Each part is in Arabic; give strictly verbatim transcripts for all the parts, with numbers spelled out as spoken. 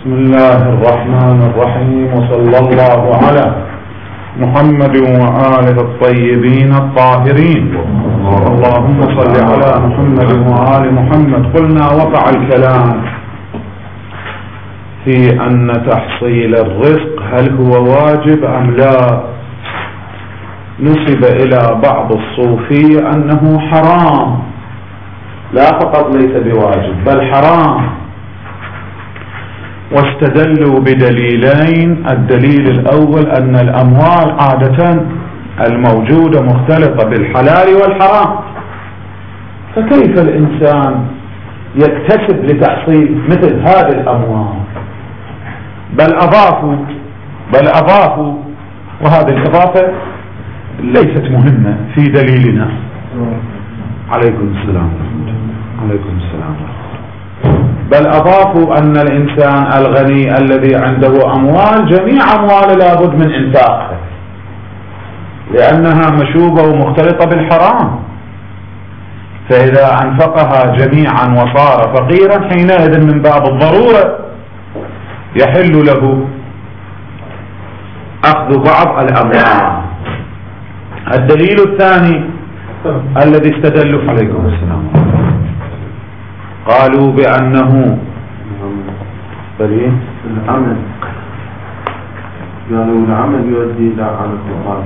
بسم الله الرحمن الرحيم، وصلى الله على محمد وآله الطيبين الطاهرين. اللهم صل على محمد وآل محمد. قلنا وقع الكلام في أن تحصيل الرزق هل هو واجب أم لا. نسب إلى بعض الصوفية أنه حرام، لا فقط ليس بواجب بل حرام، واستدلوا بدليلين. الدليل الأول أن الأموال عادة الموجودة مختلطة بالحلال والحرام، فكيف الإنسان يكتسب لتحصيل مثل هذه الأموال؟ بل أضافوا بل أضافوا وهذه الإضافة ليست مهمة في دليلنا. عليكم السلام عليكم السلام بل أضافوا أن الإنسان الغني الذي عنده أموال جميع أمواله لابد من إنفاقها، لأنها مشوبة ومختلطة بالحرام، فإذا أنفقها جميعا وصار فقيرا حينئذ من باب الضرورة يحل له أخذ بعض الأموال. الدليل الثاني الذي استدلوا عليكم السلام قالوا بأنه بريء العمل، يعني العمل يؤدي إلى عمل القرآن.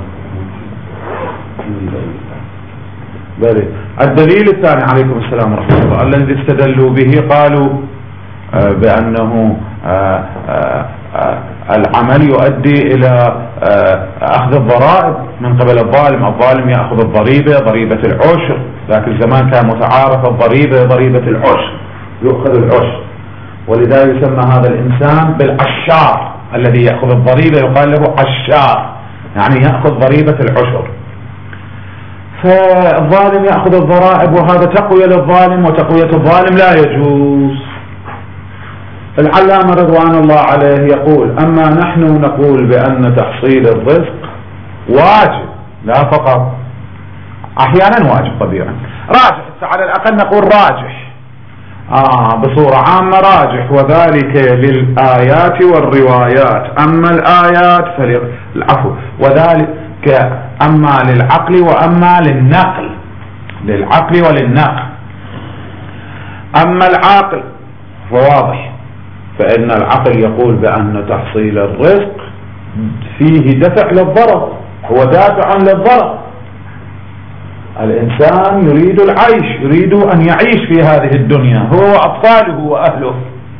بريء. الدليل الثاني عليكم السلام ورحمة الله الذي استدلوا به قالوا آه بأنه آه آه آه العمل يؤدي إلى آه أخذ الضرائب من قبل الظالم. الظالم يأخذ الضريبة، ضريبة العشر، ذاك الزمان كان متعارف الضريبة ضريبة العشر، يؤخذ العشر، ولذا يسمى هذا الإنسان بالعشار. الذي يأخذ الضريبة يقال له عشار، يعني يأخذ ضريبة العشر. فالظالم يأخذ الضرائب، وهذا تقوية للظالم، وتقوية الظالم لا يجوز. العلامة رضوان الله عليه يقول: أما نحن نقول بأن تحصيل الرزق واجب، لا فقط أحيانا واجب طبيعا، راجح، على الأقل نقول راجح آه بصورة عامة راجح، وذلك للآيات والروايات. أما الآيات فالعفو وذلك أما للعقل وأما للنقل، للعقل وللنقل. أما العقل فواضح، فإن العقل يقول بأن تحصيل الرزق فيه دفع للضرر، هو دافع للضرر. الإنسان يريد العيش، يريد أن يعيش في هذه الدنيا هو وأطفاله وأهله،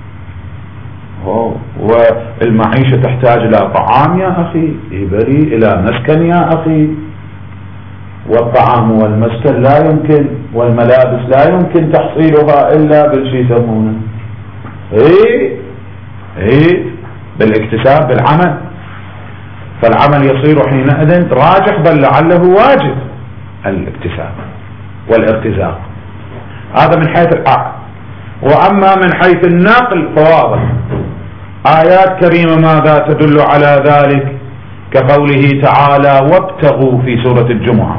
والمعيشة تحتاج إلى طعام يا أخي، إبري إلى مسكن يا أخي، والطعام والمسكن لا يمكن، والملابس لا يمكن تحصيلها إلا بالشيء يسمونه إيه إيه بالاكتساب، بالعمل. فالعمل يصير حينئذ راجح، بل لعله واجب الاكتساب والارتزاق. هذا من حيث العقل. وأما من حيث النقل فواضح، آيات كريمة ماذا تدل على ذلك؟ كقوله تعالى: وابتغوا في سورة الجمعة: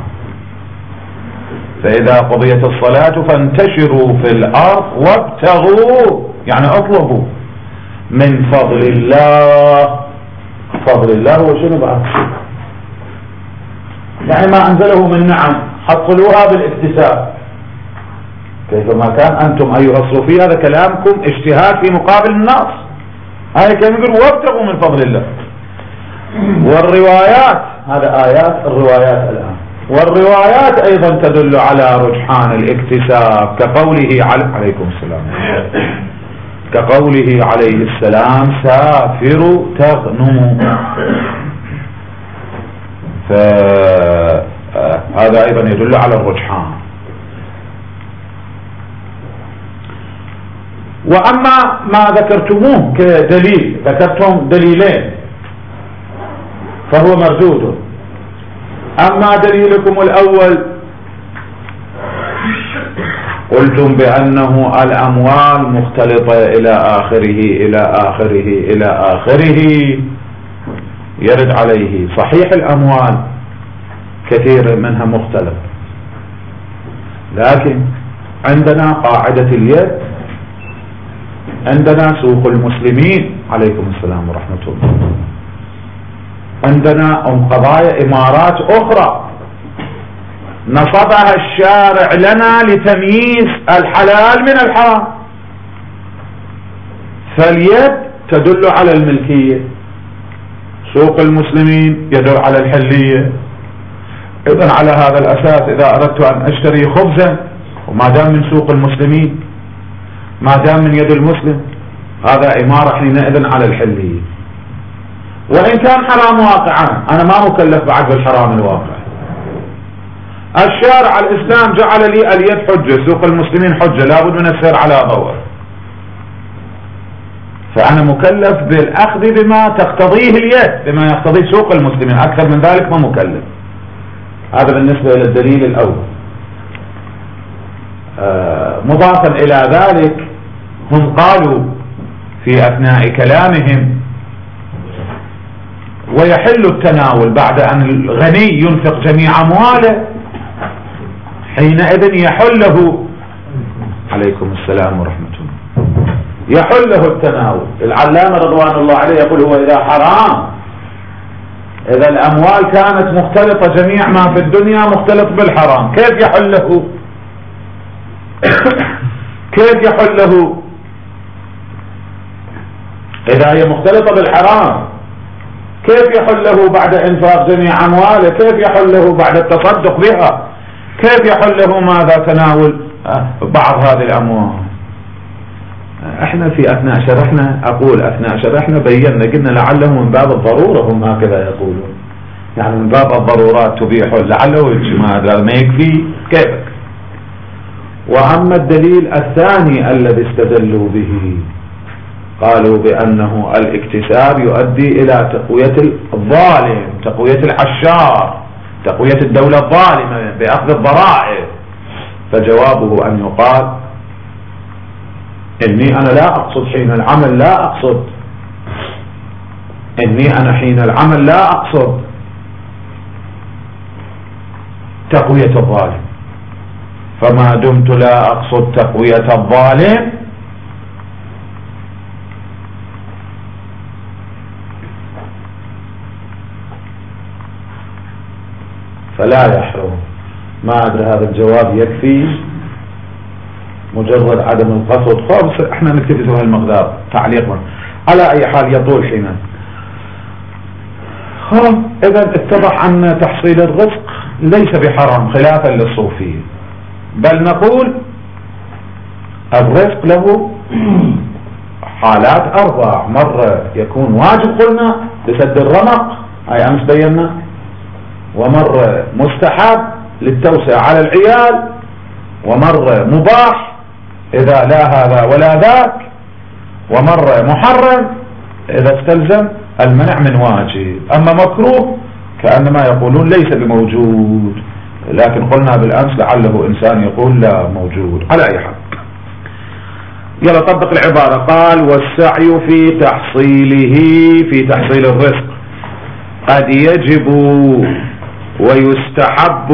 فإذا قضيت الصلاة فانتشروا في الأرض وابتغوا، يعني اطلبوا من فضل الله. فضل الله هو شنو بعد؟ يعني ما أنزله من نعم حصلوها بالاكتساب. كيفما كان أنتم أيها الصوفية هذا كلامكم اجتهاد في مقابل النص. هاي كان يقول وابتغوا من فضل الله. والروايات، هذا آيات الروايات الآن، والروايات أيضا تدل على رجحان الاكتساب، كقوله عليكم السلام كقوله عليه السلام: سافروا تغنموا. فهذا أيضا يدل على الرجحان. وأما ما ذكرتموه كدليل، ذكرتم دليلين فهو مردود. أما دليلكم الأول قلتم بأنه الأموال مختلطة إلى آخره إلى آخره إلى آخره، يرد عليه. صحيح الأموال كثير منها مختلف، لكن عندنا قاعدة اليد عندنا سوق المسلمين، عليكم السلام ورحمة الله. عندنا أم قضايا إمارات أخرى نصبها الشارع لنا لتمييز الحلال من الحرام. فاليد تدل على الملكية، سوق المسلمين يدل على الحلية. إذن على هذا الأساس إذا أردت أن أشتري خبزا وما دام من سوق المسلمين، ما دام من يد المسلم، هذا إمارة حينئذ على الحلية. وإن كان حرام واقعا أنا ما مكلف بعد بالحرام الواقع. الشارع الإسلام جعل لي اليد حجة، سوق المسلمين حجة، لابد من السير على ضوء، فأنا مكلف بالأخذ بما تقتضيه اليد، بما يقتضيه سوق المسلمين، أكثر من ذلك ما مكلف. هذا بالنسبة إلى الدليل الأول. آه مضافا إلى ذلك هم قالوا في أثناء كلامهم ويحل التناول بعد أن الغني ينفق جميع أمواله، حينئذ يحله، عليكم السلام ورحمة الله، يحله التناول. العلامة رضوان الله عليه يقول هو إذا حرام، إذا الأموال كانت مختلطة، جميع ما في الدنيا مختلط بالحرام، كيف يحله؟ كيف يحله إذا هي مختلطة بالحرام؟ كيف يحله بعد إنفاق جميع أمواله؟ كيف يحله بعد التصدق بها؟ كيف يحله ماذا تناول بعض هذه الأموال؟ احنا في أثناء شرحنا، أقول أثناء شرحنا بينا قلنا لعله من باب الضرورة، هم هكذا يقولون، يعني من باب الضرورات تبيح، لعله ما ما يكفي كيفك. وأما الدليل الثاني الذي استدلوا به قالوا بأنه الاكتساب يؤدي إلى تقوية الظالم، تقوية الحشار، تقوية الدولة الظالمة بأخذ الضرائب. فجوابه أن يقال إني أنا لا أقصد حين العمل، لا أقصد إني أنا حين العمل لا أقصد تقوية الظالم، فما دمت لا أقصد تقوية الظالم فلا يحرم. ما أدري هذا الجواب يكفي مجرد عدم القصد، خلاص احنا نكتفي في هالمقدار تعليقا. على أي حال يطول حينا. خلاص إذا اتضح أن تحصيل الرزق ليس بحرام خلافا للصوفية، بل نقول الرزق له حالات أربع، مرة يكون واجب قلنا لسد الرمق، هاي أمس بينا، ومرة مستحب للتوسع على العيال، ومرة مباح إذا لا هذا ولا ذاك، ومرة محرم إذا استلزم المنع من واجب. أما مكروه كأنما يقولون ليس بموجود، لكن قلنا بالأمس لعله إنسان يقول لا موجود. على أي حال يلا طبق العبارة. قال والسعي في تحصيله، في تحصيل الرزق قد يجب ويستحب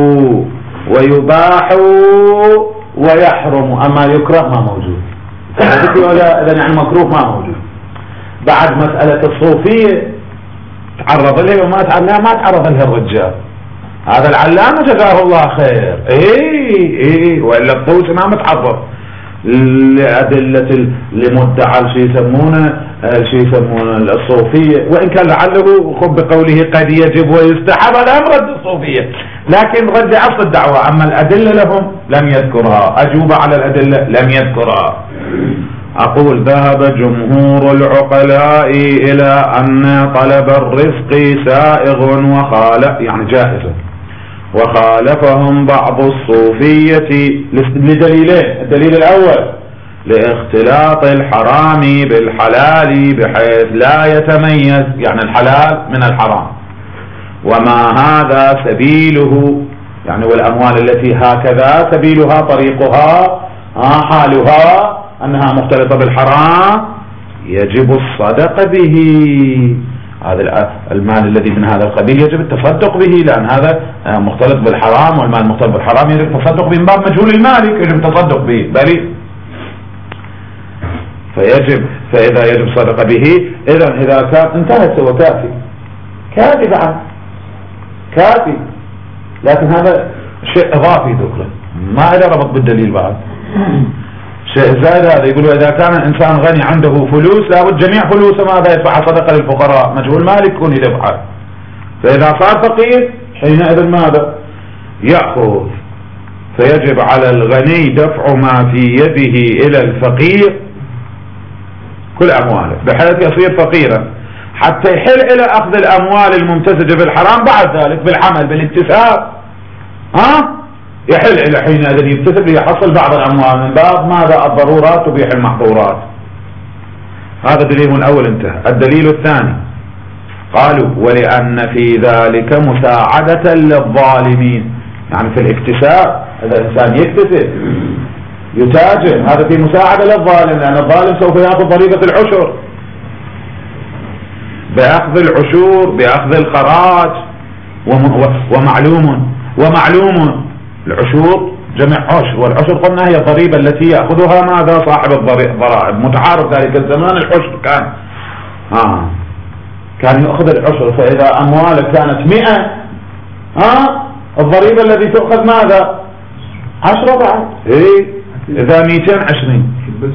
ويباح ويحرم، أما يكره ما موجود. إذا يعني مكروه ما موجود. بعد مسألة الصوفية تعرض لها وما تعرض لها، ما تعرض لها الرجال. هذا العلامة جزاه الله خير، ايه ايه، وإلا الطوس ما متعرض لأدلة لمدعى شيء يسمونه شيء يسمونه الصوفية، وإن كان لعله خب بقوله قد يجب ويستحب الأمر رد الصوفية، لكن رد أصل الدعوة. أما الأدلة لهم لم يذكرها، أجوب على الأدلة لم يذكرها. أقول ذهب جمهور العقلاء إلى أن طلب الرزق سائغ وخالف يعني جائز، وخالفهم بعض الصوفية لدليلين. الدليل الأول لاختلاط الحرام بالحلال بحيث لا يتميز يعني الحلال من الحرام، وما هذا سبيله يعني والأموال التي هكذا سبيلها طريقها حالها أنها مختلطة بالحرام يجب الصدق به. هذا المال الذي من هذا القبيل يجب التصدق به، لأن هذا مختلط بالحرام، والمال المختلط بالحرام يجب التصدق به من باب مجهول المالك، يجب التصدق به بريء. فيجب فإذا يجب صدقة به إذا إذا كان انتهت هو كافي كافي بعد كافي، لكن هذا شيء إضافي ذكره ما إذا ربط بالدليل بعد شيء زائد. هذا يقولوا إذا كان الإنسان غني عنده فلوس لابد جميع فلوسه ماذا يدفع صدقة للفقراء، مجهول مالك يكون يدفع. فإذا صار فقير حينئذ ماذا يأخذ، فيجب على الغني دفع ما في يده إلى الفقير كل أمواله بحيث يصير فقيرا حتى يحل إلى أخذ الأموال الممتزجة بالحرام بعد ذلك بالعمل بالاكتساب. ها يحل إلى حينئذ يكتسب ليحصل بعض الأموال من باب ماذا الضرورات تبيح المحظورات. هذا الدليل الأول انتهى. الدليل الثاني قالوا ولأن في ذلك مساعدة للظالمين، يعني في الاكتساب إذا الإنسان يكتسب يتاجر هذا في مساعدة للظالم، لأن الظالم سوف يأخذ ضريبة العشر بأخذ العشور بأخذ الخراج. ومعلوم ومعلوم العشور جمع عشر، والعشر قلنا هي الضريبة التي يأخذها ماذا صاحب الضرائب. متعارف ذلك الزمان العشر كان آه كان يأخذ العشر، فإذا أموالك كانت مئة آه الضريبة التي تأخذ ماذا عشرة بعد إيه إذا مئتين عشرين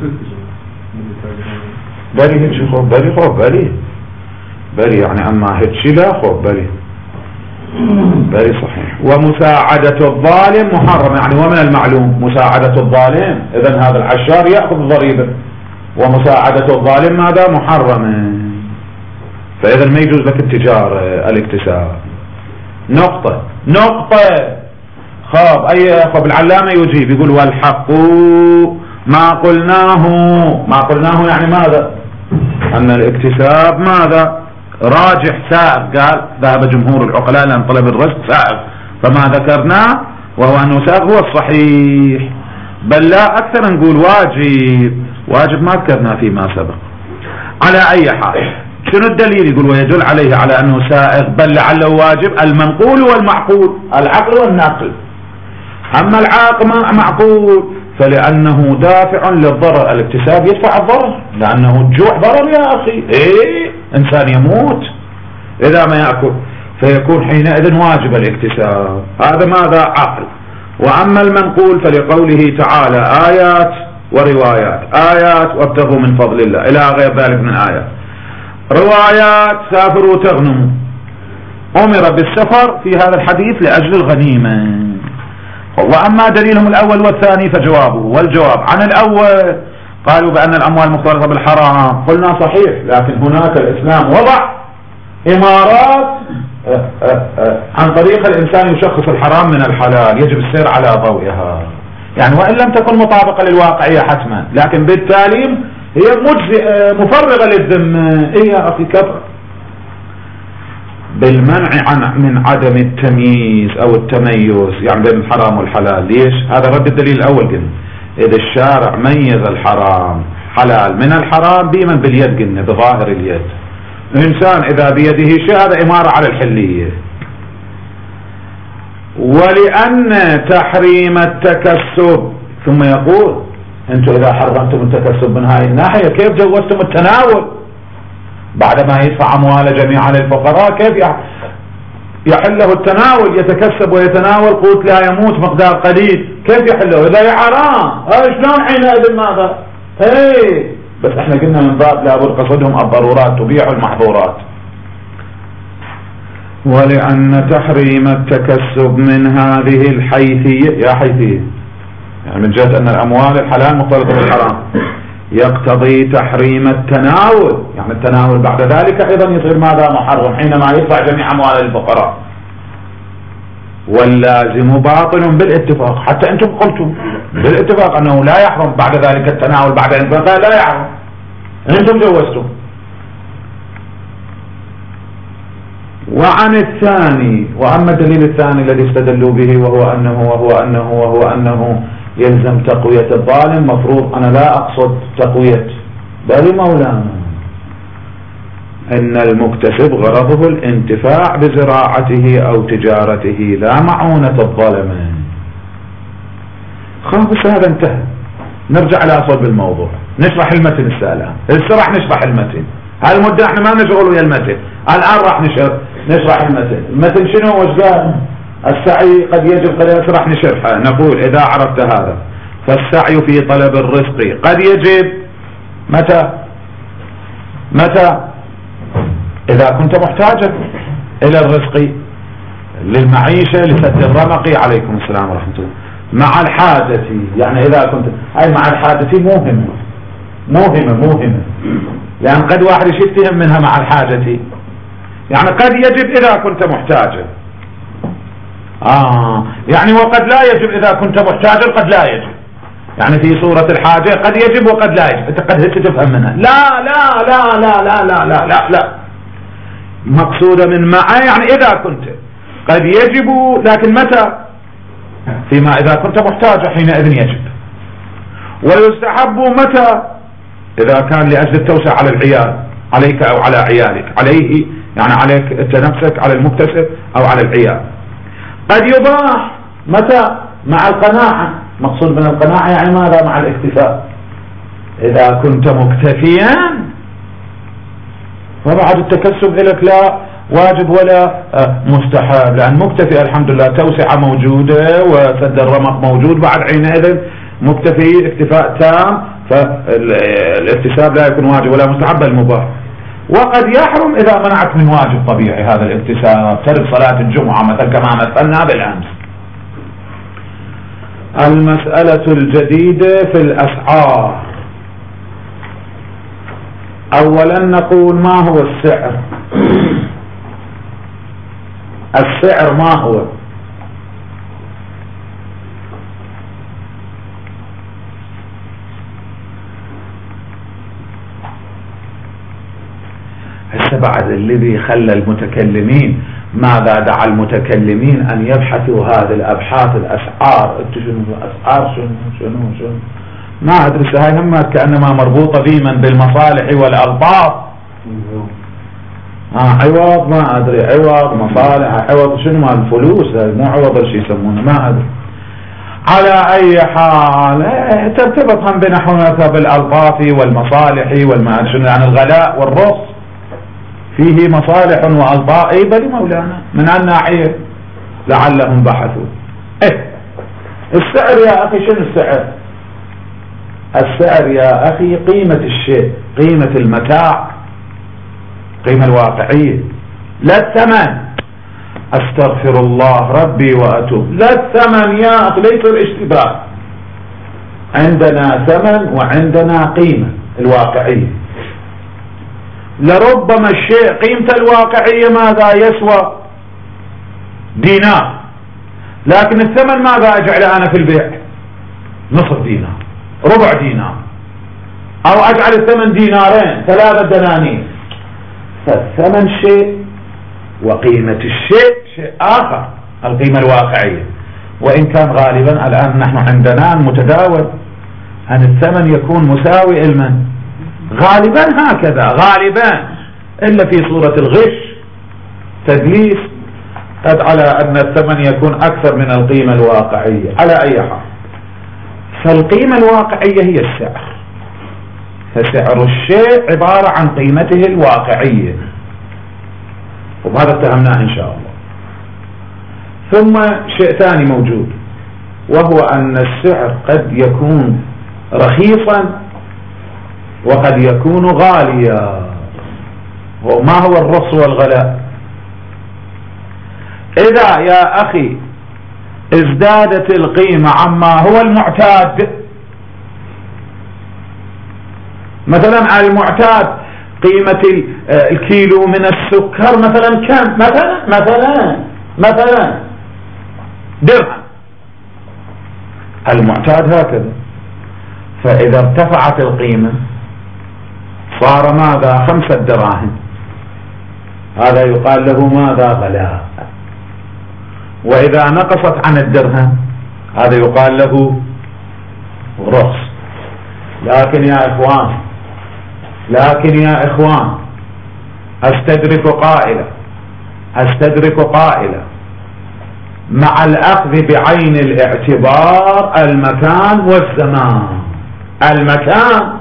بلي هيك خوف بلي خوف بلي بلي يعني أما هيك لا خوف بلي بلي صحيح. ومساعدة الظالم محرم، يعني ومن المعلوم مساعدة الظالم إذن هذا العشار يأخذ ضريبة، ومساعدة الظالم ماذا محرم، فإذا ما يجوز لك التجارة الاكتساب. نقطة نقطة خاب أي خاب العلامة يجيب يقول والحق ما قلناه ما قلناه يعني ماذا أن الاكتساب ماذا راجح سائغ. قال ذهب جمهور العقلاء لأن طلب الرزق سائغ، فما ذكرناه وهو أنه سائغ هو الصحيح، بل لا أكثر نقول واجب. واجب ما ذكرنا فيما سبق. على أي حال شنو الدليل؟ يقول ويدل عليه على أنه سائغ بل لعله واجب المنقول والمعقول، العقل والنقل. أما العاقل معقول فلأنه دافع للضرر، الاكتساب يدفع الضرر لأنه الجوع ضرر يا أخي. إيه إنسان يموت إذا ما يأكل، فيكون حينئذ واجب الاكتساب. هذا ماذا عقل. وأما المنقول فلقوله تعالى آيات وروايات، آيات وابتغوا من فضل الله إلى غير ذلك من آيات. روايات سافروا تغنموا، أمر بالسفر في هذا الحديث لأجل الغنيمة. وأما دليلهم الأول والثاني فجوابه، والجواب عن الأول قالوا بأن الأموال مختلطة بالحرام. قلنا صحيح، لكن هناك الإسلام وضع إمارات عن طريق الإنسان يشخص الحرام من الحلال، يجب السير على ضوئها، يعني وإن لم تكن مطابقة للواقعية حتما، لكن بالتالي هي مجزئة مفرغة للذمة. إيه يا أخي كفر بالمنع عن من عدم التمييز أو التميز يعني بين الحرام والحلال. ليش؟ هذا رد الدليل الأول. قلنا إذا الشارع ميز الحرام حلال من الحرام بمن باليد، قلنا بظاهر اليد. الإنسان إذا بيده شيء هذا إمارة على الحلية. ولأن تحريم التكسب، ثم يقول أنتم إذا حرمتم التكسب من هذه الناحية كيف جوزتم التناول بعدما يدفع أموال جميعا للفقراء؟ كيف يحل له التناول؟ يتكسب ويتناول قوت لا يموت مقدار قليل، كيف يحله؟ إذا حرام شلون حينئذ ماذا؟ ايه بس احنا قلنا من باب لابد قصدهم الضرورات تبيح المحظورات. ولأن تحريم التكسب من هذه الحيثية، يا حيثية يعني من جهة أن الأموال الحلال مختلطة بالحرام، يقتضي تحريم التناول، يعني التناول بعد ذلك أيضا يصير ماذا محرم حينما يدفع جميع أموال الفقراء. واللازم باطل بالاتفاق، حتى أنتم قلتم بالاتفاق أنه لا يحرم بعد ذلك التناول بعد الانفاق، لا يحرم، أنتم جوزتم. وعن الثاني، وأما الدليل الثاني الذي استدلوا به وهو أنه وهو أنه وهو أنه يلزم تقوية الظالم، مفروض أنا لا أقصد تقوية بل مولانا إن المكتسب غرضه الانتفاع بزراعته أو تجارته لا معونة الظالم. خامس هذا انتهى. نرجع إلى صلب الموضوع، نشرح المتن السالة، هسه راح نشرح المتن. هالمدة احنا ما نشغل ويا المتن، الآن راح نشرح نشرح المتن. المتن شنو وش قال؟ السعي قد يجب قد يجب، راح نشرحه. نقول إذا عرفت هذا فالسعي في طلب الرزق قد يجب متى؟ متى؟ إذا كنت محتاجا إلى الرزق للمعيشة لسد الرمق. عليكم السلام ورحمة الله. مع الحاجة، يعني إذا كنت أي مع الحاجة موهمة موهمة موهمة يعني قد واحد يتهم منها مع الحاجة، يعني قد يجب إذا كنت محتاجا. آه يعني وقد لا يجب إذا كنت محتاجا، قد لا يجب، يعني في صورة الحاجة قد يجب وقد لا يجب. أنت قد هسه تفهم منها لا لا لا لا لا لا لا لا لا مقصودة من معه، يعني إذا كنت قد يجب، لكن متى؟ فيما إذا كنت محتاجا حينئذ يجب. ويستحب متى؟ إذا كان لأجل التوسع على العيال، عليك أو على عيالك، عليه يعني عليك أنت نفسك، على المكتسب أو على العيال. قد يباح متى؟ مع القناعة. مقصود من القناعة يعني ماذا؟ مع الاكتفاء. إذا كنت مكتفيا فبعد التكسب لك لا واجب ولا مستحب، لأن مكتفي الحمد لله توسعة موجودة وسد الرمق موجود، بعد حينئذ مكتفي اكتفاء تام، فالاكتساب لا يكون واجب ولا مستحب بل مباح. وقد يحرم إذا منعت من واجب طبيعي هذا الاكتساب، ترك صلاة الجمعة مثل كما مثلنا بالأمس. المسألة الجديدة في الأسعار. أولا نقول ما هو السعر؟ السعر ما هو؟ هسه بعد الذي خلى المتكلمين، ماذا دعا المتكلمين أن يبحثوا هذه الأبحاث الأسعار؟ شنو أسعار؟ شنو شنو شنو ما أدري. هاي هم كأنما مربوطة فيما بالمصالح والألفاظ. آه عوض ما أدري، عوض مصالح، عوض شنو مال الفلوس، مو عوض شيء يسمونه ما أدري. على أي حال ترتبط هم بنحونا بالألفاظ والمصالح والما شنو، يعني الغلاء والرخص فيه مصالح وألفاظ. أي بل مولانا من الناحية لعلهم بحثوا. إيه السعر يا أخي؟ شنو السعر؟ السعر يا أخي قيمة الشيء، قيمة المتاع، قيمة الواقعية، لا الثمن. أستغفر الله ربي وأتوب. لا الثمن يا أخي، ليس الاشتباه. عندنا ثمن وعندنا قيمة الواقعية. لربما الشيء قيمته الواقعية ماذا يسوى؟ دينار، لكن الثمن ماذا أجعل أنا في البيع؟ نصف دينار، ربع دينار، أو أجعل الثمن دينارين، ثلاثة دنانير. فالثمن شيء وقيمة الشيء شيء آخر، القيمة الواقعية. وإن كان غالبا الآن نحن عندنا المتداول أن الثمن يكون مساوي المن، غالبا هكذا غالبا، إلا في صورة الغش تدليس قد على أن الثمن يكون أكثر من القيمة الواقعية. على أي حال فالقيمة الواقعية هي السعر، فسعر الشيء عبارة عن قيمته الواقعية، وبهذا اتهمناه إن شاء الله. ثم شيء ثاني موجود، وهو أن السعر قد يكون رخيصا وقد يكون غاليا. وما هو الرخص والغلاء؟ إذا يا أخي ازدادت القيمة عما هو المعتاد، مثلا المعتاد قيمة الكيلو من السكر مثلا كم؟ مثلا مثلا مثلا درهم، المعتاد هكذا. فإذا ارتفعت القيمة صار ماذا؟ خمسة دراهم، هذا يقال له ماذا؟ غلاء. وإذا نقصت عن الدرهم هذا يقال له رخص. لكن يا إخوان لكن يا إخوان أستدرك قائلة أستدرك قائلة مع الأخذ بعين الاعتبار المكان والزمان. المكان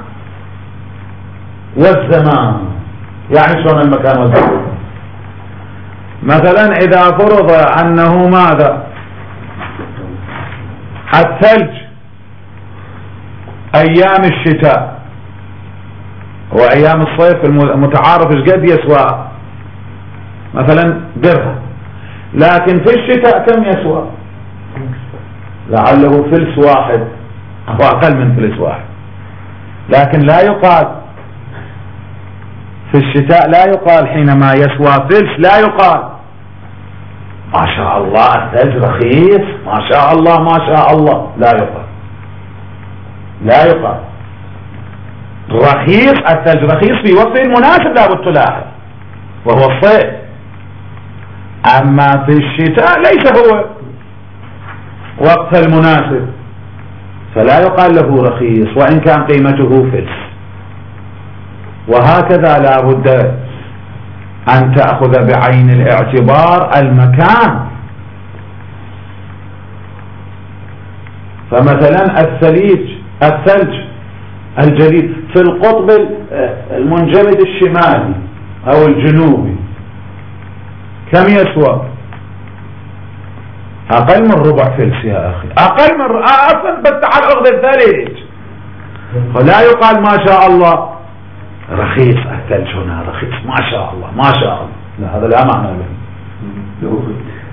والزمان. يعني شلون المكان والزمان؟ مثلا إذا فرض أنه ماذا الثلج أيام الشتاء وأيام الصيف المتعارف ايش قد يسوى مثلا درهم، لكن في الشتاء كم يسوى؟ لعله فلس واحد أو أقل من فلس واحد. لكن لا يقال في الشتاء، لا يقال حينما يسوى فلس لا يقال ما شاء الله الثلج رخيص، ما شاء الله ما شاء الله، لا يقال لا يقال رخيص. الثلج رخيص في وقت المناسب لابد تلاحظ وهو الصيف، أما في الشتاء ليس هو وقت المناسب، فلا يقال له رخيص وإن كان قيمته فلس. وهكذا لا بد أن تأخذ بعين الاعتبار المكان. فمثلا الثليج الثلج الجليد في القطب المنجمد الشمالي أو الجنوبي كم يسوى؟ أقل من ربع فلس يا أخي، أقل من أصلا. بس تعال أخذ الثلج ولا يقال ما شاء الله رخيص الثلج هنا رخيص ما شاء الله ما شاء الله، لا هذا لا معنى له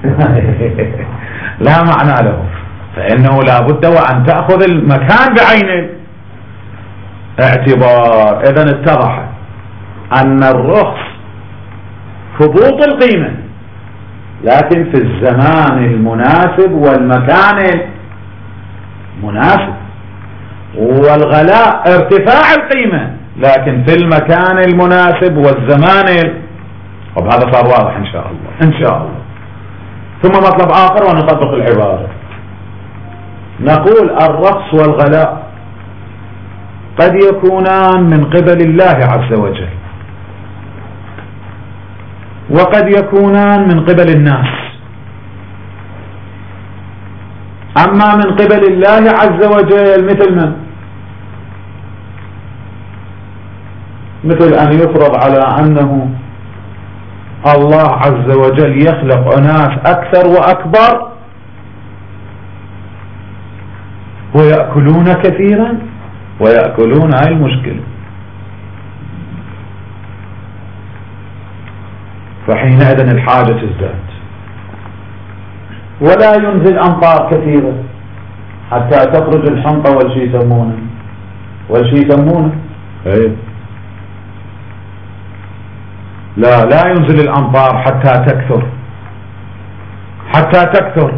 لا معنى له. فإنه لا بد وأن تأخذ المكان بعين الاعتبار. إذن اتضح أن الرخص هبوط القيمة لكن في الزمان المناسب والمكان المناسب، والغلاء ارتفاع القيمة لكن في المكان المناسب والزمان. طب هذا صار واضح إن شاء الله إن شاء الله. ثم مطلب آخر ونطبق العبارة، نقول الرخص والغلاء قد يكونان من قبل الله عز وجل وقد يكونان من قبل الناس. أما من قبل الله عز وجل مثل من؟ مثل أن يفرض على أنه الله عز وجل يخلق أناس أكثر وأكبر ويأكلون كثيرا ويأكلون، هاي المشكلة. فحينئذ الحاجة تزداد ولا ينزل أمطار كثيرة حتى تخرج الحنطة والشي يسمونه والشي يسمونه ايه لا لا ينزل الأمطار حتى تكثر حتى تكثر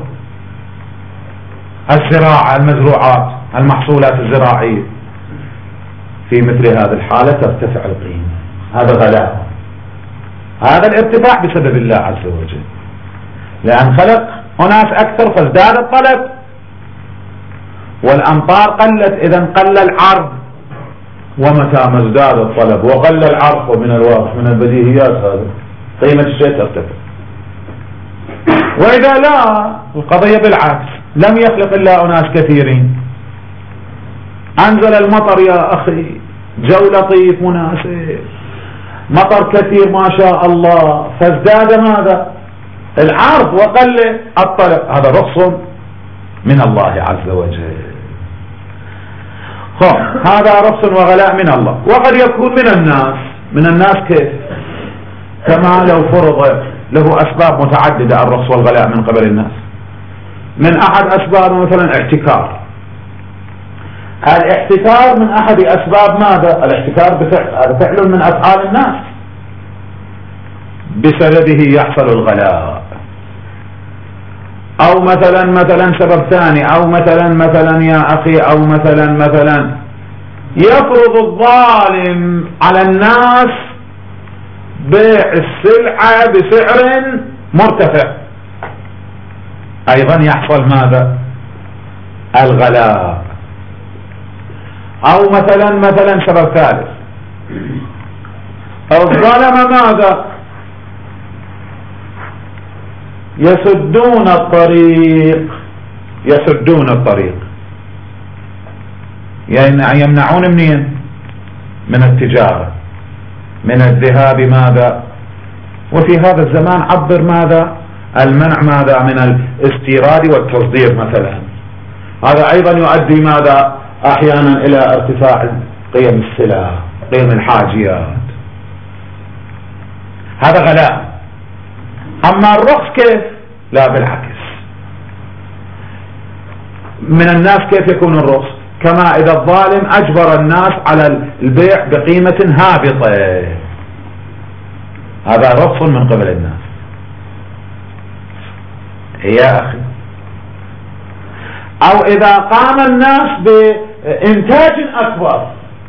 الزراعة المزروعات المحصولات الزراعية. في مثل هذه الحالة ترتفع القيمة. هذا غلاء، هذا الارتفاع بسبب الله عز وجل، لأن خلق أناس أكثر فازداد الطلب والأمطار قلت، إذن قل العرض. ومتى ما ازداد الطلب وقل العرض ومن الواضح من البديهيات هذا قيمة الشيء ترتفع. وإذا لا القضية بالعكس، لم يخلق الله أناس كثيرين، أنزل المطر يا أخي جو لطيف مناسب مطر كثير ما شاء الله فازداد ماذا العرض وقل الطلب، هذا رخص من الله عز وجل. هذا رخص وغلاء من الله. وقد يكون من الناس. من الناس كيف؟ كما لو فرض له أسباب متعددة الرخص والغلاء من قبل الناس. من أحد أسباب مثلا احتكار. الاحتكار من أحد أسباب ماذا؟ الاحتكار بفعل فعل من أفعال الناس بسببه يحصل الغلاء. أو مثلا مثلا سبب ثاني، أو مثلا مثلا يا أخي أو مثلا مثلا يفرض الظالم على الناس بيع السلعة بسعر مرتفع، أيضا يحصل ماذا؟ الغلاء. أو مثلا مثلا سبب ثالث، الظلم ماذا؟ يسدون الطريق يسدون الطريق يعني يمنعون منين؟ من التجارة، من الذهاب ماذا؟ وفي هذا الزمان عبر ماذا؟ المنع ماذا؟ من الاستيراد والتصدير مثلا. هذا أيضا يؤدي ماذا؟ أحيانا إلى ارتفاع قيم السلع، قيم الحاجيات. هذا غلاء. أما الرخص كيف؟ لا بالعكس، من الناس كيف يكون الرخص؟ كما إذا الظالم أجبر الناس على البيع بقيمة هابطة، هذا رخص من قبل الناس يا أخي. أو إذا قام الناس بإنتاج أكبر،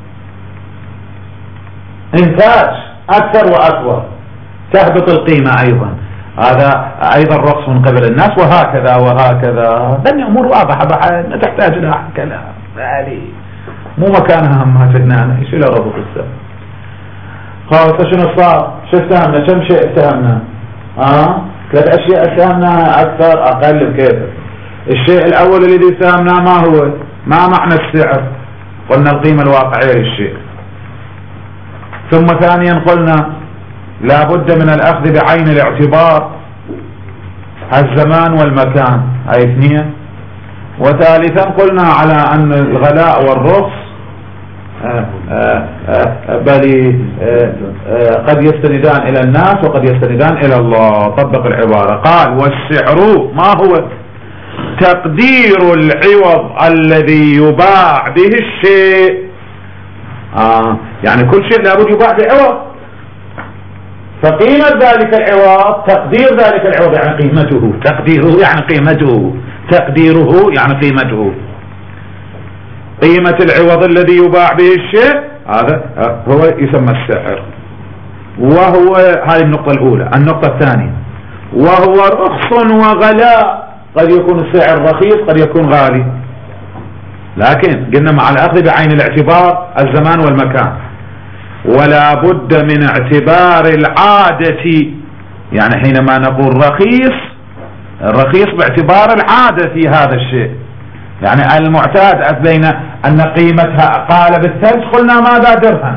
إنتاج أكثر وأكبر، تهبط القيمة أيضا، هذا أيضا رخص من قبل الناس، وهكذا وهكذا. لأن أمور واضحة بحث لا تحتاج إلى كلام، يعني مو مكانها همها فدنا ايش إلى ربط السبب. خلاص شنو صار؟ شو اتهمنا؟ كم شيء اتهمنا؟ اه ثلاث أشياء اتهمناها، أكثر أقل بكيف. الشيء الأول الذي اتهمناه ما هو؟ ما معنى السعر؟ قلنا القيمة الواقعية للشيء. ثم ثانيا قلنا لا بد من الأخذ بعين الاعتبار الزمان والمكان، هاي اثنين. وثالثا قلنا على أن الغلاء والرخص آآ آآ بل آآ قد يستندان إلى الناس وقد يستندان إلى الله. طبق العبارة، قال والسعر ما هو؟ تقدير العوض الذي يباع به الشيء. آه يعني كل شيء لابد يباع بعوض، فقيمة ذلك العوض تقدير ذلك العوض يعني قيمته، تقديره يعني قيمته، تقديره يعني قيمته. قيمة العوض الذي يباع به الشيء هذا هو يسمى السعر. وهو هذه النقطة الأولى. النقطة الثانية وهو رخص وغلاء، قد يكون السعر رخيص قد يكون غالي، لكن قلنا مع الأخذ بعين الاعتبار الزمان والمكان. ولا بد من اعتبار العادة، يعني حينما نقول رخيص، الرخيص باعتبار العادة في هذا الشيء، يعني المعتاد بين أن قيمتها قال بالثلج قلنا ماذا؟ درهم.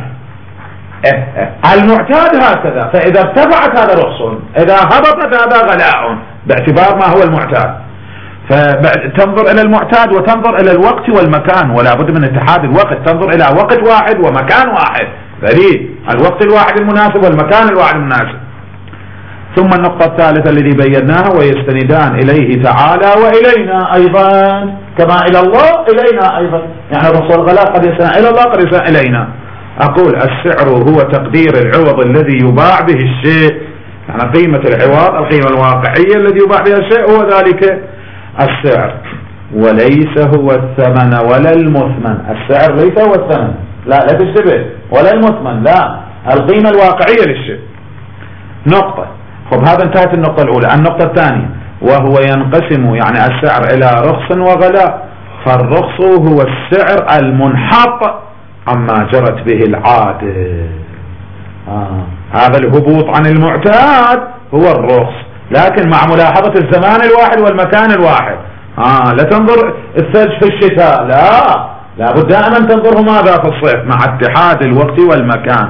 المعتاد هكذا، فإذا ارتفعت هذا رخص، إذا هبطت هذا غلاء، باعتبار ما هو المعتاد. فتنظر إلى المعتاد وتنظر إلى الوقت والمكان، ولا بد من اتحاد الوقت، تنظر إلى وقت واحد ومكان واحد، فريد الوقت الواحد المناسب والمكان الواحد المناسب. ثم النقطة الثالثة الذي بيناها ويستندان إليه تعالى وإلينا أيضا، كما إلى الله إلينا أيضا، يعني الرخص والغلاء قد يستند إلى الله قد يستند إلينا. أقول السعر هو تقدير العوض الذي يباع به الشيء، يعني قيمة العوض القيمة الواقعية الذي يباع بها الشيء هو ذلك السعر، وليس هو الثمن ولا المثمن. السعر ليس هو الثمن، لا لا تشتبه، ولا المثمن، لا القيمة الواقعية للشيء. نقطة. خب هذا انتهت النقطة الأولى. النقطة الثانية وهو ينقسم يعني السعر إلى رخص وغلاء. فالرخص هو السعر المنحط عما جرت به العادة، آه. هذا الهبوط عن المعتاد هو الرخص، لكن مع ملاحظة الزمان الواحد والمكان الواحد. آه لا تنظر الثلج في الشتاء، لا لابد دائما تنظره ماذا في الصيف، مع اتحاد الوقت والمكان.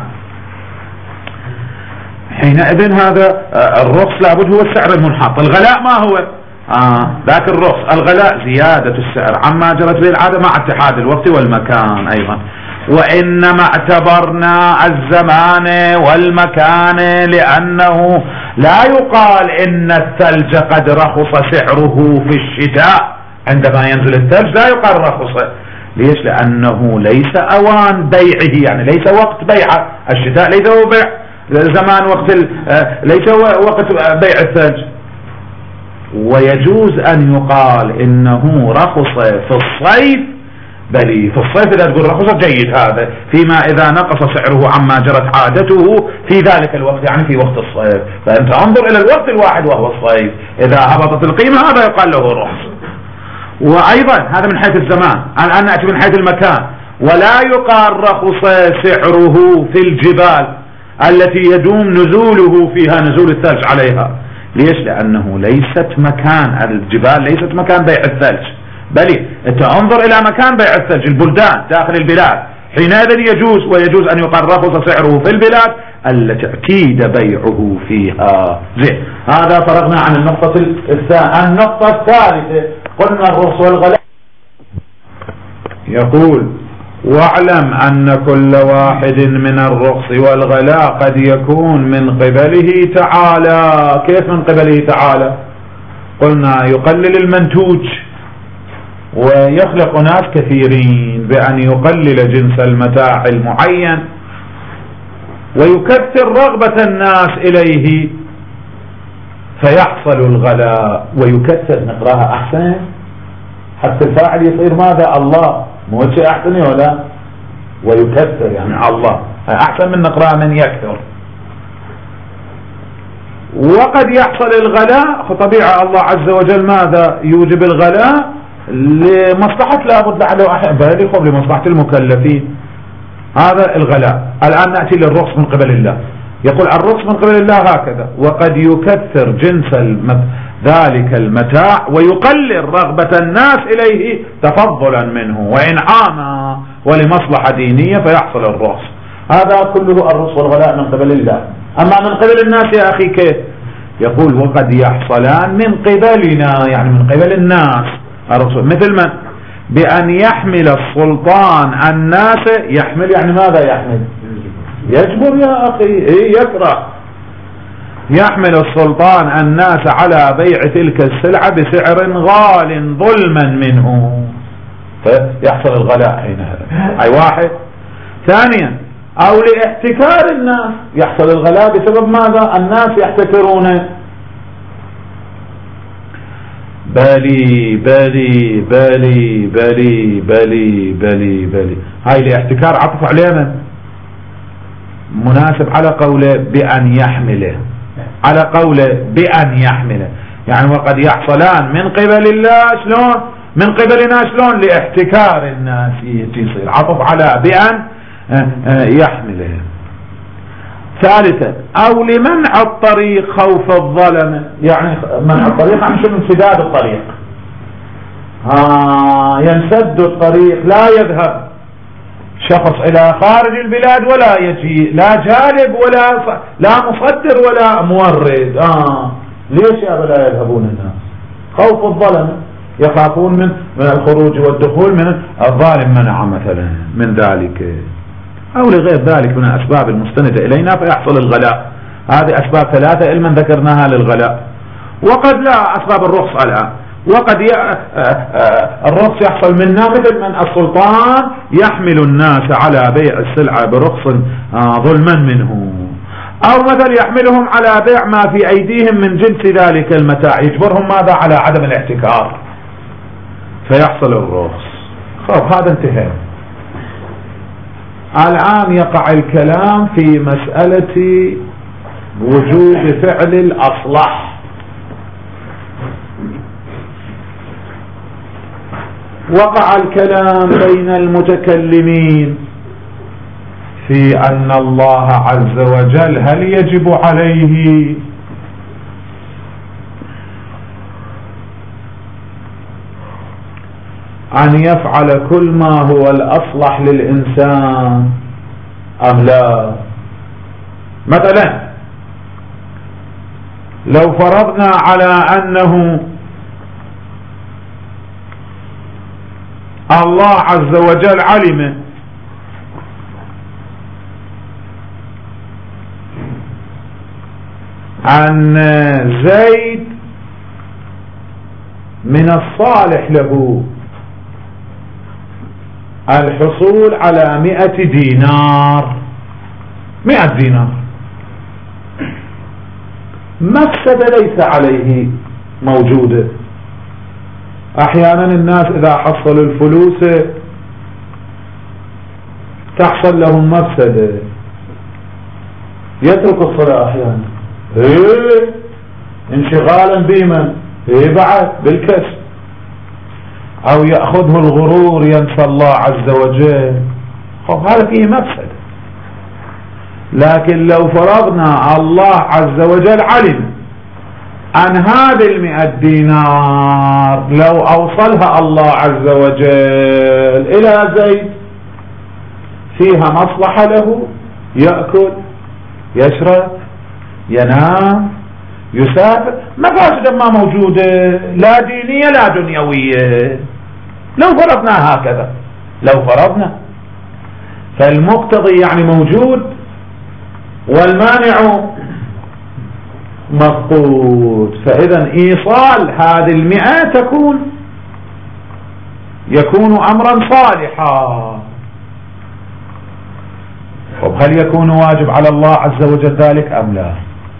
حينئذ هذا الرخص لابد هو السعر المنحط. الغلاء ما هو؟ آه ذاك الرخص. الغلاء زيادة السعر عما جرت به العادة مع اتحاد الوقت والمكان أيضا. وإنما اعتبرنا الزمان والمكان لأنه لا يقال إن الثلج قد رخص سعره في الشتاء، عندما ينزل الثلج لا يقال رخص. ليش؟ لأنه ليس أوان بيعه، يعني ليس وقت بيعه. الشتاء ليس هو بيع زمان وقت ليس هو وقت بيع الثلج. ويجوز أن يقال إنه رخص في الصيف، بل في الصيف إذا تقول رخص جيد هذا، فيما إذا نقص سعره عما جرت عادته في ذلك الوقت، يعني في وقت الصيف. فأنت انظر إلى الوقت الواحد وهو الصيف، إذا هبطت القيمة هذا يقال له رخص. وأيضا هذا من حيث الزمان. الآن نأتي من حيث المكان. ولا يقال رخص سعره في الجبال التي يدوم نزوله فيها نزول الثلج عليها. ليش؟ لأنه ليست مكان، الجبال ليست مكان بيع الثلج، بل انت انظر الى مكان بيع الثلج، البلدان داخل البلاد حينئذ يجوز، ويجوز ان يقرر سعره في البلاد التي اكيد بيعه فيها. زين، هذا فرغنا عن النقطة الثانية. النقطة الثالثة قلنا الرخص والغلاء. يقول واعلم ان كل واحد من الرخص والغلاء قد يكون من قبله تعالى. كيف من قبله تعالى؟ قلنا يقلل المنتوج، ويخلق ناس كثيرين بأن يقلل جنس المتاع المعين ويكثر رغبة الناس إليه فيحصل الغلاء. ويكثر نقراها أحسن حتى الفاعل يصير ماذا؟ الله، مو شيء أحسن ولا؟ ويكثر يعني الله أحسن من نقراها من يكثر. وقد يحصل الغلاء، فطبيعة الله عز وجل ماذا يوجب الغلاء؟ لمصلحة لابد له أحبالي خب لمصلحة المكلفين. هذا الغلاء. الآن نأتي للرخص من قبل الله. يقول الرخص من قبل الله هكذا: وقد يكثر جنس المت... ذلك المتاع ويقلل رغبة الناس إليه تفضلا منه وإنعاما ولمصلحة دينية فيحصل الرخص. هذا كله الرخص والغلاء من قبل الله. أما من قبل الناس يا أخي كيف؟ يقول وقد يحصلان من قبلنا، يعني من قبل الناس الرخص. مثل من؟ بأن يحمل السلطان الناس. يحمل يعني ماذا يحمل؟ يجبر يا أخي، إيه يكره. يحمل السلطان الناس على بيع تلك السلعة بسعر غال ظلما منه فيحصل الغلاء حينها. أي واحد. ثانيا أو لاحتكار الناس، يحصل الغلاء بسبب ماذا؟ الناس يحتكرونه. بلي بلي بلي بلي بلي بلي بلي هاي الاحتكار عطف علينا مناسب على قوله بأن يحمله، على قوله بأن يحمله، يعني وقد يحصلان من قبل الله شلون؟ من قبلنا شلون؟ لاحتكار الناس يصير عطف على بأن يحمله. ثالثا أو لمنع الطريق خوف الظلم، يعني منع الطريق عن شنو؟ انسداد الطريق. آه ينسد الطريق، لا يذهب شخص إلى خارج البلاد ولا يجي، لا جالب ولا لا مصدر ولا مورد. آه ليش يا لا يذهبون الناس؟ خوف الظلم، يخافون من من الخروج والدخول من الظالم منع مثلا من ذلك أو لغير ذلك من الأسباب المستندة إلينا فيحصل الغلاء. هذه أسباب ثلاثة علما ذكرناها للغلاء. وقد لا أسباب الرخص الآن. وقد ي... الرخص يحصل منا مثل من السلطان يحمل الناس على بيع السلعة برخص ظلما منه، أو مثل يحملهم على بيع ما في أيديهم من جنس ذلك المتاع، يجبرهم ماذا؟ على عدم الاحتكار فيحصل الرخص. خب هذا انتهى. الآن يقع الكلام في مسألة وجوب فعل الأصلح. وقع الكلام بين المتكلمين في أن الله عز وجل هل يجب عليه أن يفعل كل ما هو الأصلح للإنسان أم لا؟ مثلا لو فرضنا على أنه الله عز وجل علم أن زيد من الصالح له الحصول على مئة دينار، مئة دينار مفسدة ليس عليه موجودة. أحيانا الناس إذا حصلوا الفلوس تحصل لهم مفسدة، يترك الصلاة أحيانا إيه انشغالا بمن؟ إيه بعد بالكسب، أو يأخذه الغرور ينسى الله عز وجل. خب هذا فيه مفسدة. لكن لو فرضنا الله عز وجل علم عن هذه المئة دينار لو أوصلها الله عز وجل إلى زيد فيها مصلحة له، يأكل يشرب ينام يسافر، مفاسد ما موجودة لا دينية لا دنيوية. لو فرضنا هكذا، لو فرضنا فالمقتضي يعني موجود والمانع مفقود، فإذا إيصال هذه المئة تكون يكون أمرا صالحا. هل يكون واجب على الله عز وجل ذلك أم لا؟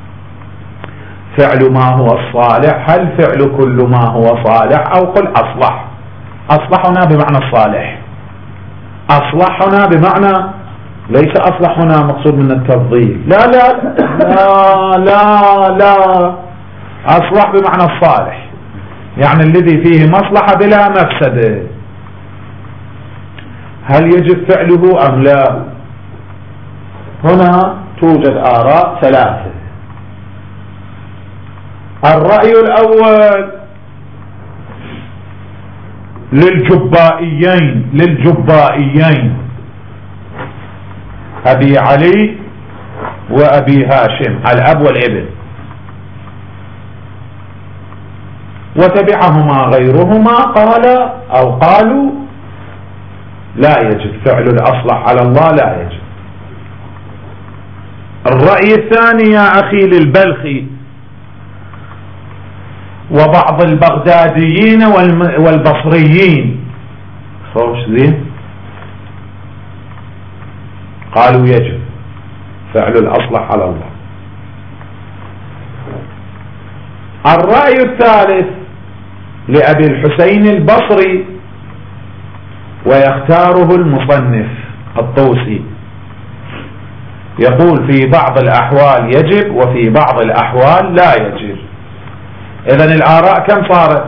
فعل ما هو الصالح، هل فعل كل ما هو صالح أو قل أصلح؟ أصلح هنا بمعنى الصالح، أصلح هنا بمعنى ليس أصلح هنا مقصود من التفضيل، لا لا لا لا لا، أصلح بمعنى الصالح، يعني الذي فيه مصلحة بلا مفسدة. هل يجب فعله أم لا؟ هنا توجد آراء ثلاثة. الرأي الأول للجبائيين للجبائيين أبي علي وأبي هاشم الأب والابن، وتبعهما غيرهما قال أو قالوا لا يجب فعل الأصلح على الله، لا يجب. الرأي الثاني يا أخي للبلخي وبعض البغداديين والبصريين، خوش زين، قالوا يجب فعل الأصلح على الله. الرأي الثالث لأبي الحسين البصري ويختاره المصنف الطوسي، يقول في بعض الأحوال يجب وفي بعض الأحوال لا يجب. إذن الآراء كم صارت؟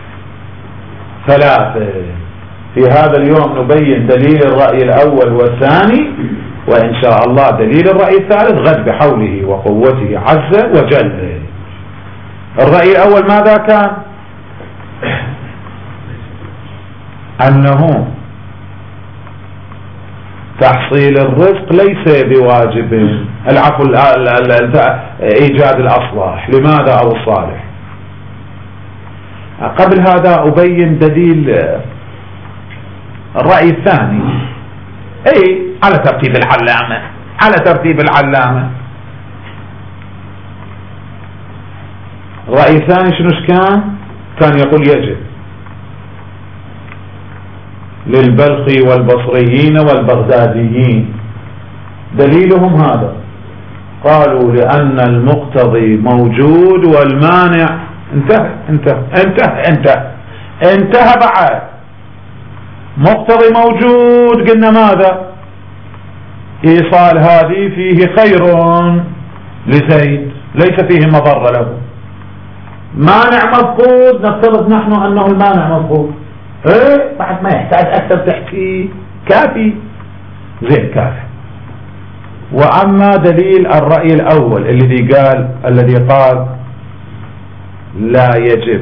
ثلاثة. في هذا اليوم نبين دليل الرأي الأول والثاني، وإن شاء الله دليل الرأي الثالث غد بحوله وقوته عز وجل. الرأي الأول ماذا كان؟ أنه تحصيل الرزق ليس بواجب، العفو إيجاد الأصلاح، لماذا أو الصالح. قبل هذا أبين دليل الرأي الثاني، أي على ترتيب العلامة، على ترتيب العلامة. الرأي الثاني شنوش كان؟ كان يقول يجب للبلخي والبصريين والبغداديين. دليلهم هذا، قالوا لأن المقتضي موجود والمانع انتهى انتهى انتهى انتهى انتهى بعد. مقتضي موجود، قلنا ماذا؟ إيصال هذه فيه خير لزيد ليس فيه مضر له. مانع مفقود، نفترض نحن أنه المانع مفقود، ايه بعد ما يحتاج أكثر تحكي، كافي زين كافي. وأما دليل الرأي الأول الذي قال الذي قال لا يجب،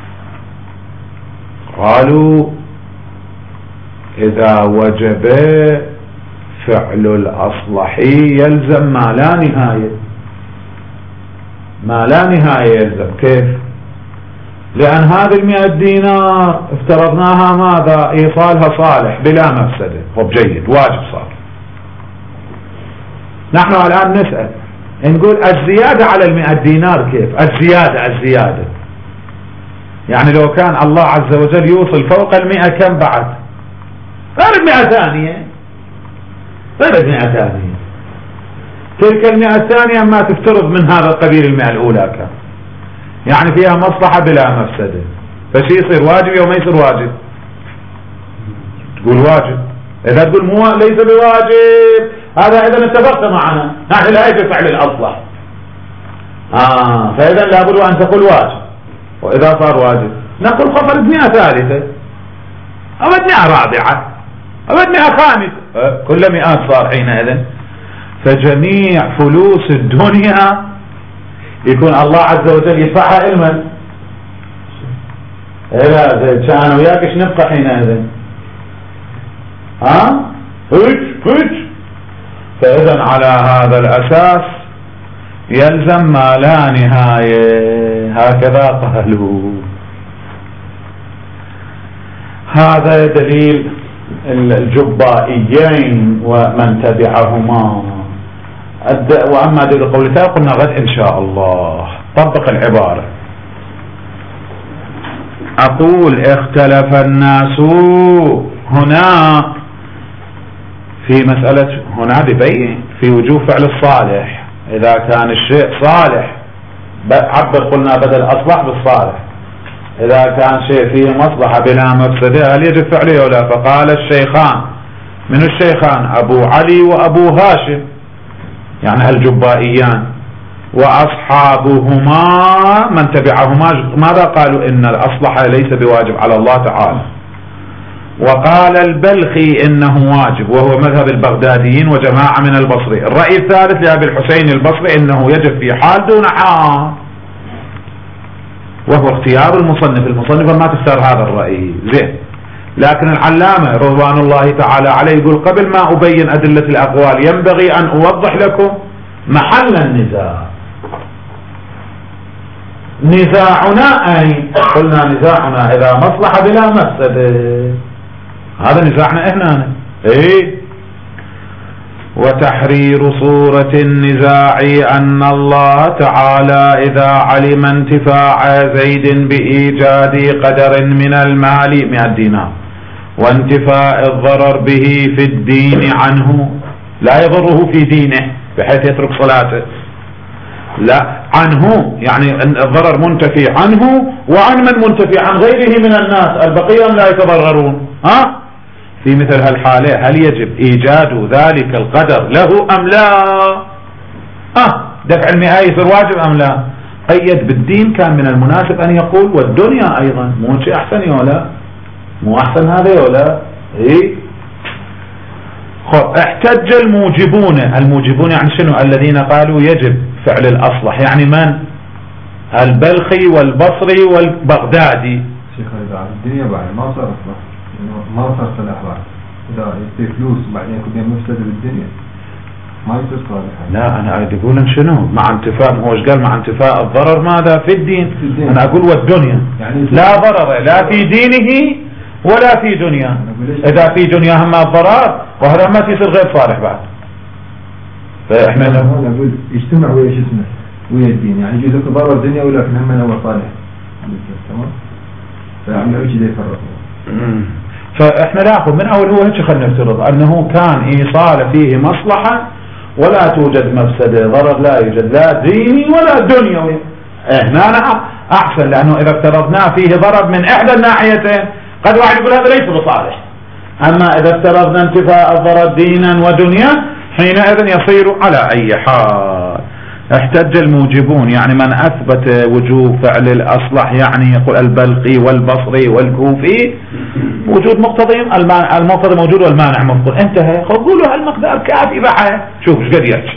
قالوا إذا وجب فعل الأصلح يلزم ما لا نهاية، ما لا نهاية يلزم. كيف؟ لأن هذه المئة دينار افترضناها ماذا؟ إيصالها صالح بلا مفسدة، طب جيد، واجب صار. نحن الآن نسأل نقول الزيادة على المئة دينار كيف؟ الزيادة الزيادة يعني لو كان الله عز وجل يوصل فوق المئة كم بعد؟ غير المئة ثانية، غير المئة ثانية، تلك المئة الثانية ما تفترض من هذا القبيل المئة الأولى كم، يعني فيها مصلحة بلا مفسدة، فشي يصير واجب أو ما يصير واجب؟ تقول واجب. إذا تقول مو ليس بواجب، هذا إذا اتفقت معنا نحن لا يجب فعل الأصلح، آه فإذا لابد أن تقول واجب. وإذا صار واجب نقول خفرت مئة ثالثة أو مئة رابعة أو مئة خامسة، أه كل مئات صار حينئذ. فجميع فلوس الدنيا يكون الله عز وجل يدفعها علما. لا زين كان وياك ايش نبقى حينئذ؟ ها فج فج. فإذا على هذا الأساس يلزم ما لا نهاية، هكذا قالوا. هذا دليل الجبائيين ومن تبعهما. وأما دليل القول الثاني قلنا غد إن شاء الله. طبق العبارة. أقول اختلف الناس هنا في مسألة، هنا ببين في وجوب فعل الصالح إذا كان الشيء صالح، عبر قلنا بدل أصلح بالصالح، إذا كان شيء فيه مصلحة بلا مفسدة هل يجب فعله ولا؟ فقال الشيخان، من الشيخان أبو علي وأبو هاشم يعني الجبائيان، وأصحابهما من تبعهما ماذا قالوا؟ إن الأصلح ليس بواجب على الله تعالى. وقال البلخي إنه واجب، وهو مذهب البغداديين وجماعة من البصري. الرأي الثالث لأبي الحسين البصري إنه يجب في حال دون حال، وهو اختيار المصنف. المصنف ما تختار هذا الرأي زين، لكن العلامة رضوان الله تعالى عليه يقول قبل ما أبين أدلة الأقوال ينبغي أن أوضح لكم محل النزاع. نزاعنا أين؟ قلنا نزاعنا إذا مصلحة بلا مفسدة، هذا نزاعنا هنا. إيه؟ وتحرير صورة النزاع أن الله تعالى إذا علم انتفاع زيد بإيجاد قدر من المال مئة دينار وانتفاء الضرر به في الدين عنه، لا يضره في دينه بحيث يترك صلاته، لا عنه يعني الضرر منتفي عنه وعن من منتفي عن غيره من الناس، البقية لا يتضررون. ها في مثل هالحالة هل يجب إيجاد ذلك القدر له أم لا؟ ها دفع المئة يصير واجب أم لا؟ قيد بالدين، كان من المناسب أن يقول والدنيا أيضا، مو شيء أحسن ولا مو أحسن هذا ولا إيه؟ خب احتج الموجبون. الموجبون يعني شنو؟ الذين قالوا يجب فعل الأصلح، يعني من؟ البلخي والبصري والبغدادي. شيخ إذا الدنيا بعد ما صار أصلح، ما صار صلاح بعد، إذا يصير فلوس بعدين يكون مفسد بالدنيا ما يصير صالح. لا أنا أريد أقول شنو؟ مع انتفاء، هو ايش قال مع انتفاء الضرر ماذا في الدين؟ في الدين. أنا أقول والدنيا يعني لا ضرر لا في دينه ولا في دنيا. إذا في دنيا هم الضرر وهذا ما يصير غير صالح بعد. فإحنا نقول يجتمع ويا شو اسمه ويا الدين، يعني يجوز لك ضرر الدنيا ولكن هم هو صالح. تمام. فعملوا ايش اللي يفرقوا؟ فإحنا نأخذ من أول هو هيك، خلينا نفترض أنه كان إيصال فيه مصلحة ولا توجد مفسدة، ضرر لا يوجد لا ديني ولا دنيوي. هنا أحسن، لأنه إذا افترضنا فيه ضرر من إحدى الناحيتين قد واحد يقول هذا ليس بصالح. أما إذا افترضنا انتفاء الضرر دينا ودنيا حينئذ يصير على أي حال. احتج الموجبون يعني من أثبت وجوب فعل الأصلح، يعني يقول البلقي والبصري والكوفي وجود مقتضي، المقتضي موجود والمانع مفقود، انتهى. قولوا هالمقدار كافي بعد. شوف ايش قد يحكي،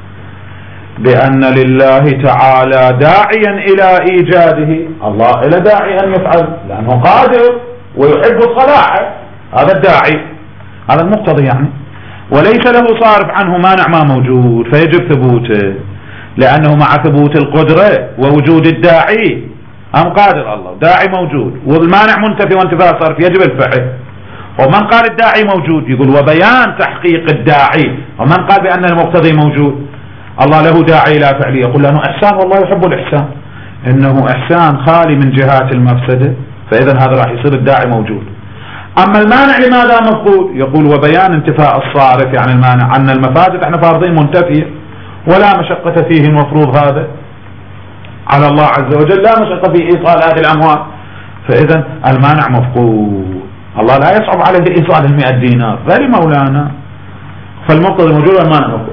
بأن لله تعالى داعيا إلى إيجاده، الله إلى داعي أن يفعل لأنه قادر ويحب الصلاح، هذا الداعي، هذا المقتضي يعني، وليس له صارف عنه مانع ما موجود فيجب ثبوته، لأنه مع ثبوت القدرة ووجود الداعي أم قادر الله داعي موجود والمانع منتفي وانتفاء صارف يجب الفعل. ومن قال الداعي موجود يقول وبيان تحقيق الداعي، ومن قال بأن المقتضي موجود الله له داعي لا فعلي يقول لأنه إحسان والله يحب الإحسان، إنه إحسان خالي من جهات المفسدة، فإذا هذا راح يصير الداعي موجود. أما المانع لماذا مفقود؟ يقول وبيان انتفاء الصارف، يعني المانع أن المفاسد احنا فارضين منتفية ولا مشقة فيه المفروض هذا على الله عز وجل، لا مشقة في إيصال هذه الأموال، فإذا المانع مفقود، الله لا يصعب عليه إيصال المئة دينار غير مولانا، فالمقتضى موجود والمانع مفقود.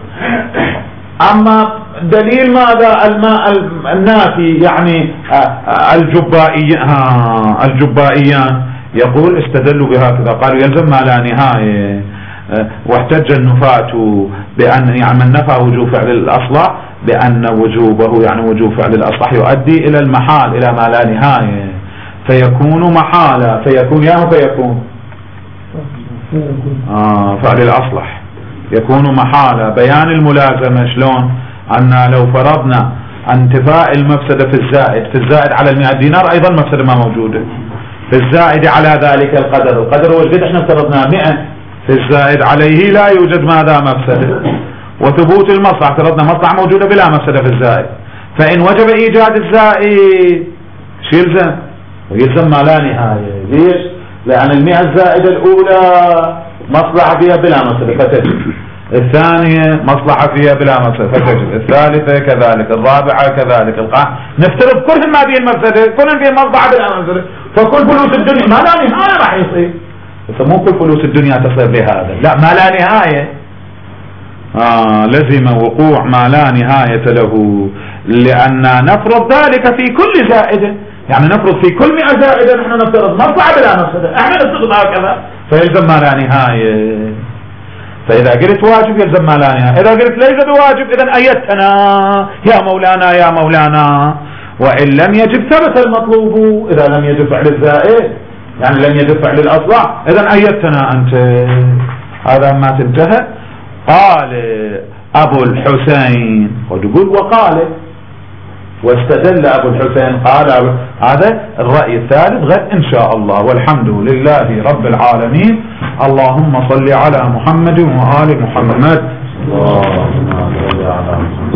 أما دليل ماذا؟ الماء النافي يعني الجبائيان، الجبائيان يقول استدلوا بهكذا، قالوا يلزم ما لا نهاية، واحتج النفاة بأن يعني من نفى وجوب فعل الأصلح لأن وجوبه يعني وجوب فعل الأصلح يؤدي إلى المحال، إلى ما لا نهاية، فيكون محالا. فيكون يا هو فيكون آه فعل الأصلح يكون محالا. بيان الملازمة شلون؟ أن لو فرضنا انتفاء المفسدة في الزائد، في الزائد على المئة دينار أيضا مفسدة ما موجودة، في الزائد على ذلك القدر، القدر هو القدر احنا افترضنا مئة، في الزائد عليه لا يوجد ماذا مفسدة. وثبوت المصلحة افترضنا مصلحة موجودة بلا مفسدة في الزائد، فإن وجب إيجاد الزائد شو يلزم؟ ويلزم ما لا نهاية. ليش؟ لأن المئة الزائدة الأولى مصلحة فيها بلا مفسدة فتجب، الثانية مصلحة فيها بلا مفسدة فتجب، الثالثة كذلك، الرابعة كذلك، القاعدة نفترض كلهم ما فيه المفسدة، كلهم فيه مصلحة بلا مفسدة، فكل فلوس الدنيا ما لا نهاية راح يصير. بس مو كل فلوس الدنيا تصير بهذا، لا ما لا نهاية. آه لزم وقوع ما لا نهاية له، لأن نفرض ذلك في كل زائدة، يعني نفرض في كل مئة زائدة نحن نفترض مصلحة بلا مفسدة، احنا نفترض هكذا فيلزم ما لا نهاية. فإذا قلت واجب يلزم ما لا نهاية، إذا قلت ليس بواجب إذن أيدتنا يا مولانا يا مولانا. وإن لم يجب ثبت المطلوب، إذا لم يجب فعل الزائد يعني لم يجب فعل الأصلح إذن أيدتنا أنت. هذا ما تنتهى. قال أبو الحسين، وتقول وقال واستدل أبو الحسين، قال هذا الرأي الثالث غد إن شاء الله. والحمد لله رب العالمين. اللهم صل على محمد وآل محمد. اللهم صل على محمد.